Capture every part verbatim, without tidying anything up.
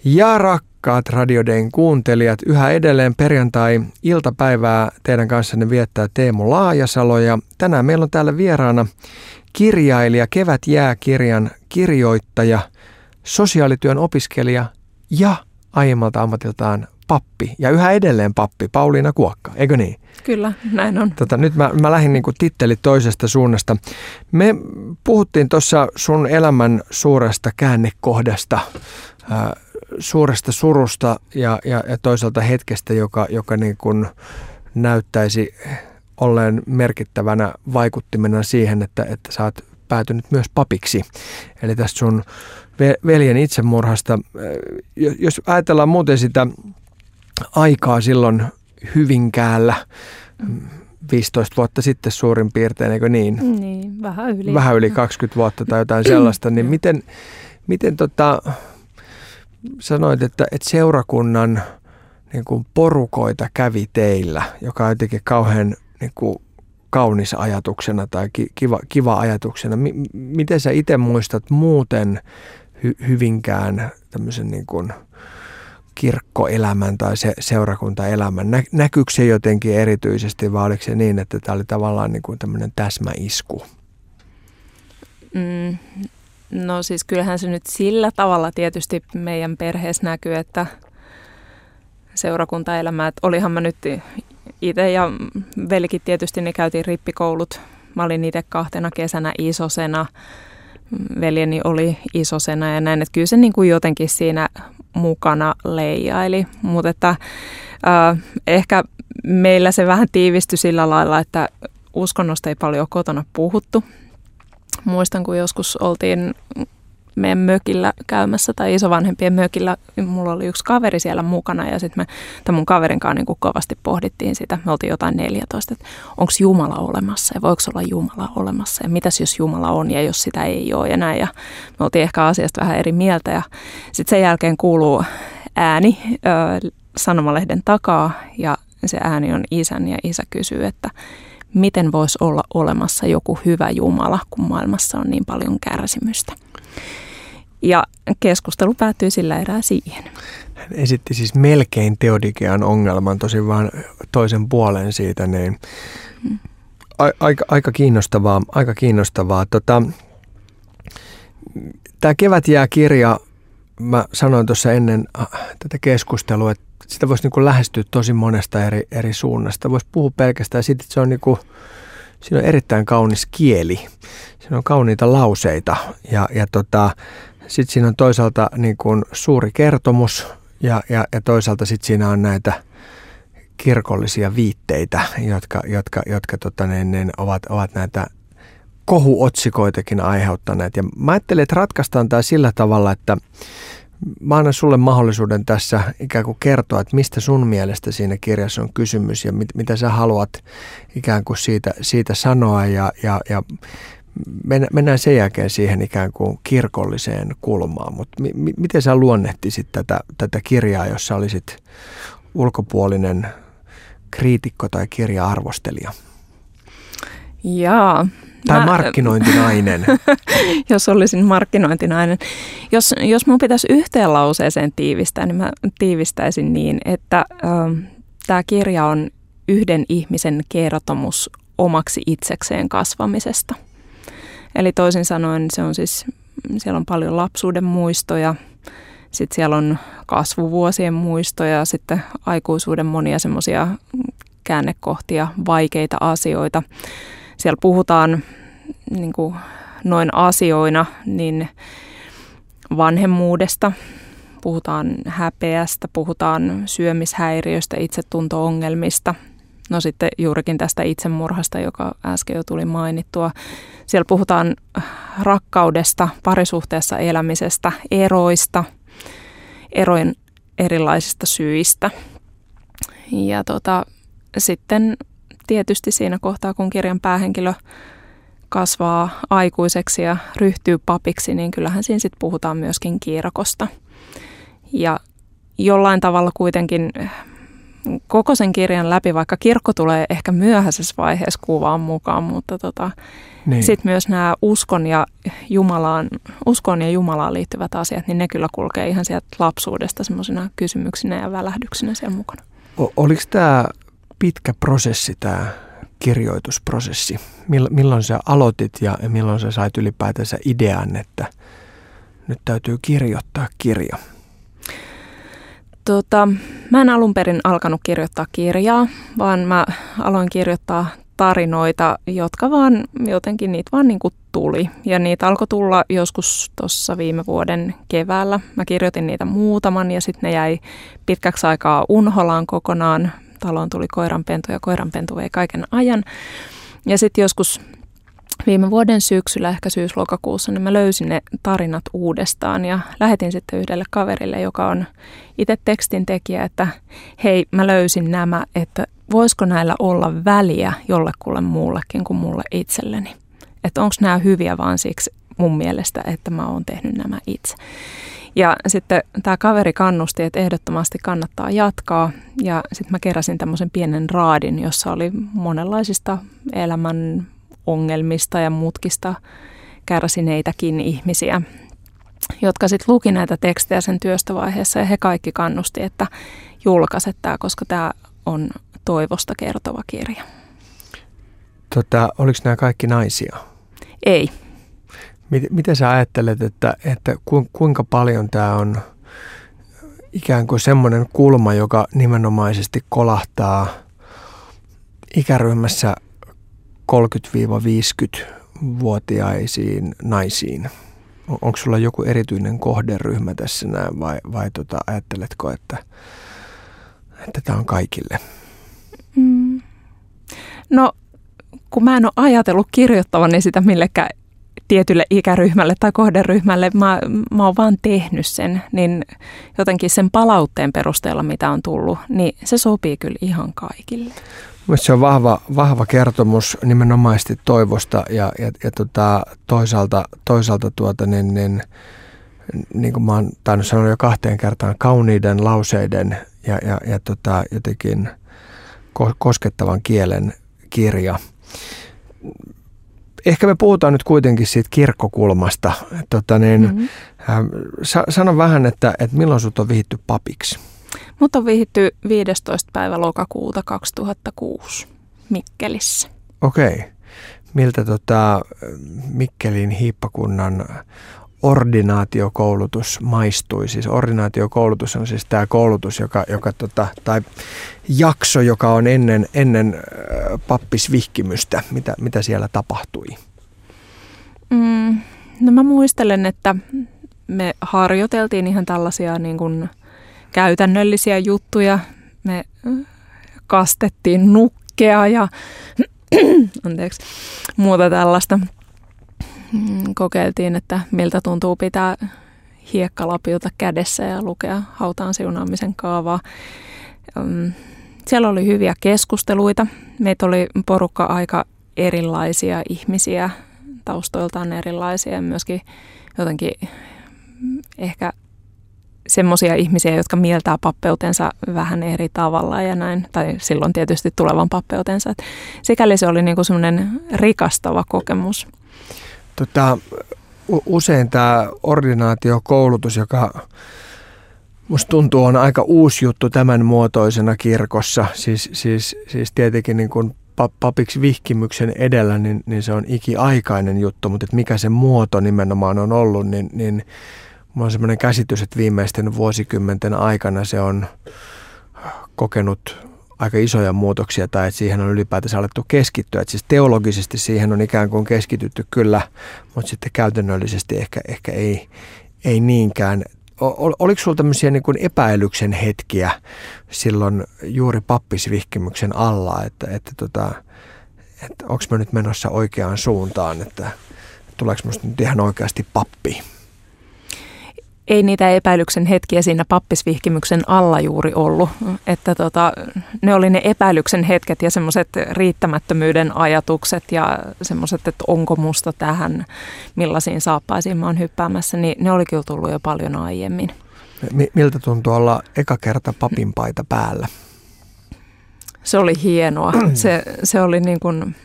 Ja rakkaat Radio Dayn kuuntelijat, yhä edelleen perjantai-iltapäivää teidän kanssanne viettää Teemu Laajasalo. Ja tänään meillä on täällä vieraana kirjailija, Kevät jää -kirjan kirjoittaja, sosiaalityön opiskelija ja aiemmalta ammatiltaan pappi. Ja yhä edelleen pappi, Pauliina Kuokka, eikö niin? Kyllä, näin on. Tota, nyt mä, mä lähdin niin kuin tittelit toisesta suunnasta. Me puhuttiin tuossa sun elämän suuresta käännekohdasta, ää, suuresta surusta ja, ja, ja toisaalta hetkestä, joka, joka niin kuin näyttäisi olleen merkittävänä vaikuttimena siihen, että, että sä oot päätynyt myös papiksi. Eli tästä sun veljen itsemurhasta. Jos ajatellaan muuten sitä aikaa silloin Hyvinkäällä, viisitoista vuotta sitten suurin piirtein, eikö niin? Niin, vähän yli. Vähän yli kaksikymmentä vuotta tai jotain sellaista, niin miten, miten tota, sanoit, että, että seurakunnan niin kuin porukoita kävi teillä, joka on jotenkin kauhean niin kuin kaunis ajatuksena tai kiva, kiva ajatuksena. M- miten sä itse muistat muuten hy- Hyvinkään tämmöisen niin kuin kirkkoelämän tai se, seurakuntaelämän? Nä, näkyykö se jotenkin erityisesti vai oliko se niin, että tämä oli tavallaan niin kuin tämmöinen täsmäisku? Mm, no siis kyllähän se nyt sillä tavalla tietysti meidän perheessä näkyy, että seurakuntaelämä, että olihan mä nyt itse ja velikin tietysti, ne käytiin rippikoulut. Mä olin itse kahtena kesänä isosena, veljeni oli isosena ja näin, että kyllä se niin kuin jotenkin siinä mukana leijaili, mutta että äh, ehkä meillä se vähän tiivistyi sillä lailla, että uskonnosta ei paljon kotona puhuttu. Muistan, kun joskus oltiin meidän mökillä käymässä tai isovanhempien mökillä, mulla oli yksi kaveri siellä mukana ja sitten me tämän mun kaverin kanssa niin kuin kovasti pohdittiin sitä. Me oltiin jotain neljätoista, että onko Jumala olemassa ja voiko olla Jumala olemassa ja mitäs jos Jumala on ja jos sitä ei ole ja näin. Ja me oltiin ehkä asiasta vähän eri mieltä ja sitten sen jälkeen kuuluu ääni ö, sanomalehden takaa ja se ääni on isän ja isä kysyy, että miten voisi olla olemassa joku hyvä Jumala, kun maailmassa on niin paljon kärsimystä. Ja keskustelu päättyi sillä erää siihen. Hän esitti siis melkein Teodikean ongelman, tosin vaan toisen puolen siitä. Niin hmm. aika, aika kiinnostavaa. Aika kiinnostavaa. Tota, tämä Kevät jää -kirja, mä sanoin tuossa ennen tätä keskustelua, että sitä voisi niinku lähestyä tosi monesta eri, eri suunnasta. Voisi puhua pelkästään siitä, että se on niinku, siinä on erittäin kaunis kieli. Siinä on kauniita lauseita ja, ja tota, sitten siinä on toisaalta niin kuin suuri kertomus ja, ja, ja toisaalta sitten siinä on näitä kirkollisia viitteitä, jotka, jotka, jotka tota, ne, ne ovat, ovat näitä kohuotsikoitakin aiheuttaneet. Ja mä ajattelin, että ratkaistaan tämä sillä tavalla, että mä annan sulle mahdollisuuden tässä ikään kuin kertoa, että mistä sun mielestä siinä kirjassa on kysymys ja mit, mitä sä haluat ikään kuin siitä, siitä sanoa ja, ja, ja mennään sen jälkeen siihen ikään kuin kirkolliseen kulmaan, mutta mi- miten sä luonnehtisit tätä, tätä kirjaa, jos sä olisit ulkopuolinen kriitikko tai kirja-arvostelija? Jaa. Tai mä, markkinointinainen. Jos olisin markkinointinainen. Jos, jos mun pitäisi yhteen lauseeseen tiivistää, niin mä tiivistäisin niin, että äh, tämä kirja on yhden ihmisen kertomus omaksi itsekseen kasvamisesta. Eli toisin sanoen se on siis, siellä on paljon lapsuuden muistoja, sitten siellä on kasvuvuosien muistoja, sitten aikuisuuden monia semmoisia käännekohtia, vaikeita asioita. Siellä puhutaan niin kuin noin asioina niin vanhemmuudesta, puhutaan häpeästä, puhutaan syömishäiriöistä, itsetunto-ongelmista. No sitten juurikin tästä itsemurhasta, joka äsken jo tuli mainittua. Siellä puhutaan rakkaudesta, parisuhteessa elämisestä, eroista, erojen erilaisista syistä. Ja tota, sitten tietysti siinä kohtaa, kun kirjan päähenkilö kasvaa aikuiseksi ja ryhtyy papiksi, niin kyllähän siinä sitten puhutaan myöskin kirkosta. Ja jollain tavalla kuitenkin koko sen kirjan läpi, vaikka kirkko tulee ehkä myöhäisessä vaiheessa kuvaan mukaan, mutta tota, niin. Sitten myös nämä uskon ja, Jumalaan, uskon ja Jumalaan liittyvät asiat, niin ne kyllä kulkee ihan sieltä lapsuudesta semmoisina kysymyksinä ja välähdyksinä siellä mukana. O- oliko tämä pitkä prosessi, tämä kirjoitusprosessi? Milloin sä aloitit ja milloin sä sait ylipäätänsä idean, että nyt täytyy kirjoittaa kirja? Tota, mä en alun perin alkanut kirjoittaa kirjaa, vaan mä aloin kirjoittaa tarinoita, jotka vaan jotenkin niitä vaan niin kuin tuli. Ja niitä alkoi tulla joskus tuossa viime vuoden keväällä. Mä kirjoitin niitä muutaman ja sitten ne jäi pitkäksi aikaa unholaan kokonaan. Taloon tuli koiranpentu ja koiranpentu vei kaiken ajan. Ja sitten joskus viime vuoden syksyllä, ehkä syys-lokakuussa, niin mä löysin ne tarinat uudestaan ja lähetin sitten yhdelle kaverille, joka on itse tekstin tekijä, että hei, mä löysin nämä, että voisiko näillä olla väliä jollekulle muullekin kuin mulle itselleni. Että onko nämä hyviä vaan siksi mun mielestä, että mä oon tehnyt nämä itse. Ja sitten tämä kaveri kannusti, että ehdottomasti kannattaa jatkaa. Ja sitten mä keräsin tämmöisen pienen raadin, jossa oli monenlaisista elämän ongelmista ja mutkista kärsineitäkin ihmisiä, jotka sitten luki näitä tekstejä sen työstövaiheessa. Ja he kaikki kannusti, että julkaiset tämä, koska tämä on toivosta kertova kirja. Tota, oliko nämä kaikki naisia? Ei. Miten, miten sä ajattelet, että, että kuinka paljon tämä on ikään kuin semmoinen kulma, joka nimenomaisesti kolahtaa ikäryhmässä kolmekymmentä-viisikymmentävuotiaisiin naisiin? Onko sulla joku erityinen kohderyhmä tässä näin vai, vai tota, ajatteletko, että, että tämä on kaikille? Mm. No, kun mä en ole ajatellut kirjoittavani sitä millekään tietylle ikäryhmälle tai kohderyhmälle, mä, mä oon vaan tehnyt sen, niin jotenkin sen palautteen perusteella, mitä on tullut, niin se sopii kyllä ihan kaikille. Mielestäni se on vahva, vahva kertomus nimenomaisesti toivosta ja, ja, ja tota, toisaalta, toisaalta tuota, niin, niin, niin kuin mä oon tainnut sanoa jo kahteen kertaan, kauniiden lauseiden ja, ja, ja tota, jotenkin koskettavan kielen kirja. Ehkä me puhutaan nyt kuitenkin siitä kirkkokulmasta. Tota niin, mm-hmm. äh, sano vähän, että, että milloin sut on vihitty papiksi? Mut on vihitty viidestoista päivä lokakuuta kaksituhattakuusi Mikkelissä. Okei. Okay. Miltä tota Mikkelin hiippakunnan ordinaatiokoulutus maistui? Siis ordinaatiokoulutus on siis tämä koulutus, joka, joka tota, tai jakso, joka on ennen, ennen pappisvihkimystä. Mitä, mitä siellä tapahtui? Mm, no mä muistelen, että me harjoiteltiin ihan tällaisia niin kuin käytännöllisiä juttuja. Me kastettiin nukkea ja anteeksi, muuta tällaista. Kokeiltiin, että miltä tuntuu pitää hiekkalapilta kädessä ja lukea hautaan siunaamisen kaavaa. Siellä oli hyviä keskusteluita. Meitä oli porukka aika erilaisia ihmisiä, taustoiltaan erilaisia ja myöskin jotenkin ehkä semmoisia ihmisiä, jotka mieltää pappeutensa vähän eri tavalla ja näin, tai silloin tietysti tulevan pappeutensa. Et sikäli se oli niinku semmoinen rikastava kokemus. Tota, usein tämä ordinaatiokoulutus, joka musta tuntuu on aika uusi juttu tämän muotoisena kirkossa, siis, siis, siis tietenkin niin kuin papiksi vihkimyksen edellä, niin, niin se on ikiaikainen juttu, mutta että mikä se muoto nimenomaan on ollut, niin, niin mulla on semmoinen käsitys, että viimeisten vuosikymmenten aikana se on kokenut aika isoja muutoksia tai että siihen on ylipäätänsä alettu keskittyä. Että siis teologisesti siihen on ikään kuin keskitytty kyllä, mutta sitten käytännöllisesti ehkä, ehkä ei, ei niinkään. O, oliko sinulla tämmöisiä niin kuin epäilyksen hetkiä silloin juuri pappisvihkimyksen alla, että, että, tota, että onko mä nyt menossa oikeaan suuntaan, että tuleeko musta nyt ihan oikeasti pappi? Ei niitä epäilyksen hetkiä siinä pappisvihkimyksen alla juuri ollut, että tota, ne oli ne epäilyksen hetket ja semmoiset riittämättömyyden ajatukset ja semmoiset, että onko musta tähän, millaisiin saappaisiin mä oon hyppäämässä, niin ne oli kyllä tullut jo paljon aiemmin. Miltä tuntuu olla eka kerta papinpaita päällä? Se oli hienoa. Se, se oli niin kuin...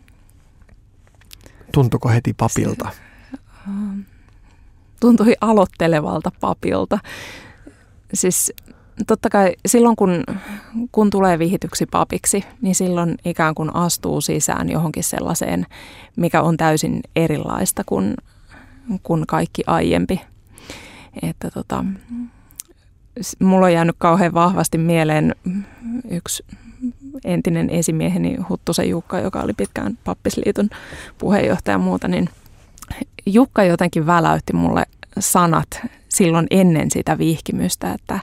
Tuntuiko heti papilta? Se, tuntui aloittelevalta papilta. Siis totta kai silloin, kun, kun tulee vihityksi papiksi, niin silloin ikään kuin astuu sisään johonkin sellaiseen, mikä on täysin erilaista kuin, kuin kaikki aiempi. Että tota, mulla on jäänyt kauhean vahvasti mieleen yksi entinen esimieheni Huttusen Jukka, joka oli pitkään Pappisliiton puheenjohtaja ja muuta, niin Jukka jotenkin väläytti mulle sanat silloin ennen sitä vihkimystä, että,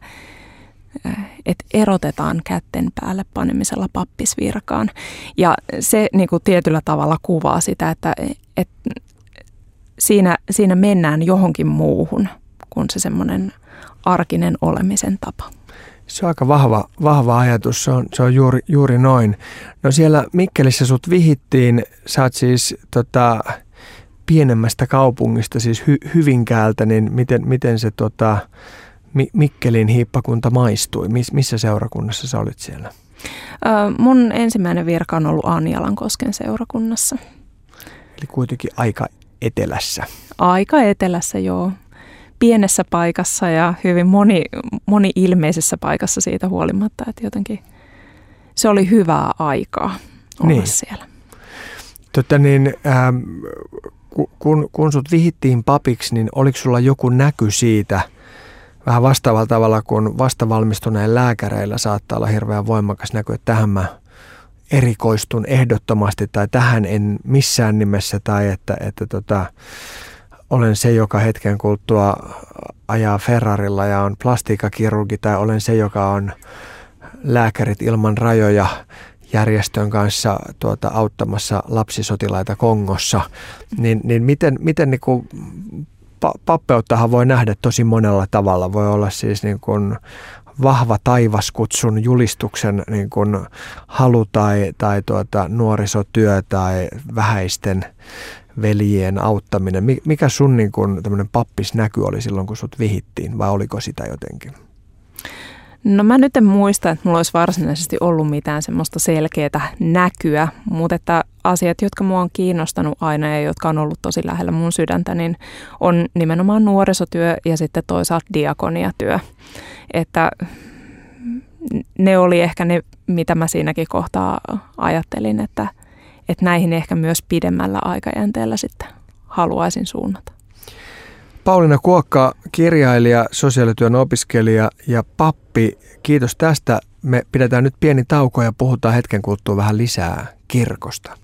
että erotetaan kätten päälle panemisella pappisvirkaan. Ja se niin kuin tietyllä tavalla kuvaa sitä, että, että siinä, siinä mennään johonkin muuhun kuin se semmoinen arkinen olemisen tapa. Se on aika vahva, vahva ajatus, se on, se on juuri, juuri noin. No siellä Mikkelissä sut vihittiin, sä oot siis tota, pienemmästä kaupungista, siis hy, Hyvinkäältä, niin miten, miten se tota, Mikkelin hiippakunta maistui? Mis, missä seurakunnassa sä olit siellä? Ö, mun ensimmäinen virka on ollut Anjalankosken seurakunnassa. Eli kuitenkin aika etelässä. Aika etelässä, joo. Pienessä paikassa ja hyvin moni, moni ilmeisessä paikassa siitä huolimatta, että jotenkin se oli hyvää aikaa olla niin siellä. Tota niin, ähm, kun, kun sut vihittiin papiksi, niin oliko sulla joku näky siitä, vähän vastaavalla tavalla kuin vastavalmistuneen lääkäreillä saattaa olla hirveän voimakas näky, että tähän mä erikoistun ehdottomasti tai tähän en missään nimessä tai että, että tota, olen se, joka hetken kuluttua ajaa Ferrarilla ja on plastiikkakirurgi tai olen se, joka on Lääkärit ilman rajoja järjestön kanssa tuota, auttamassa lapsisotilaita Kongossa, niin, niin miten, miten niin kuin, pappeuttahan voi nähdä tosi monella tavalla. Voi olla siis niin kuin vahva taivaskutsun julistuksen niin kuin halu tai, tai tuota, nuorisotyö tai vähäisten veljien auttaminen. Mikä sun niin kuin tämmöinen pappisnäky oli silloin, kun sut vihittiin, vai oliko sitä jotenkin? No mä nyt en muista, että mulla olisi varsinaisesti ollut mitään semmoista selkeää näkyä, mutta että asiat, jotka mua on kiinnostanut aina ja jotka on ollut tosi lähellä mun sydäntä, niin on nimenomaan nuorisotyö ja sitten toisaalta diakoniatyö. Että ne oli ehkä ne, mitä mä siinäkin kohtaa ajattelin, että, että näihin ehkä myös pidemmällä aikajänteellä sitten haluaisin suunnata. Pauliina Kuokka, kirjailija, sosiaalityön opiskelija ja pappi, kiitos tästä. Me pidetään nyt pieni tauko ja puhutaan hetken kuluttua vähän lisää kirkosta.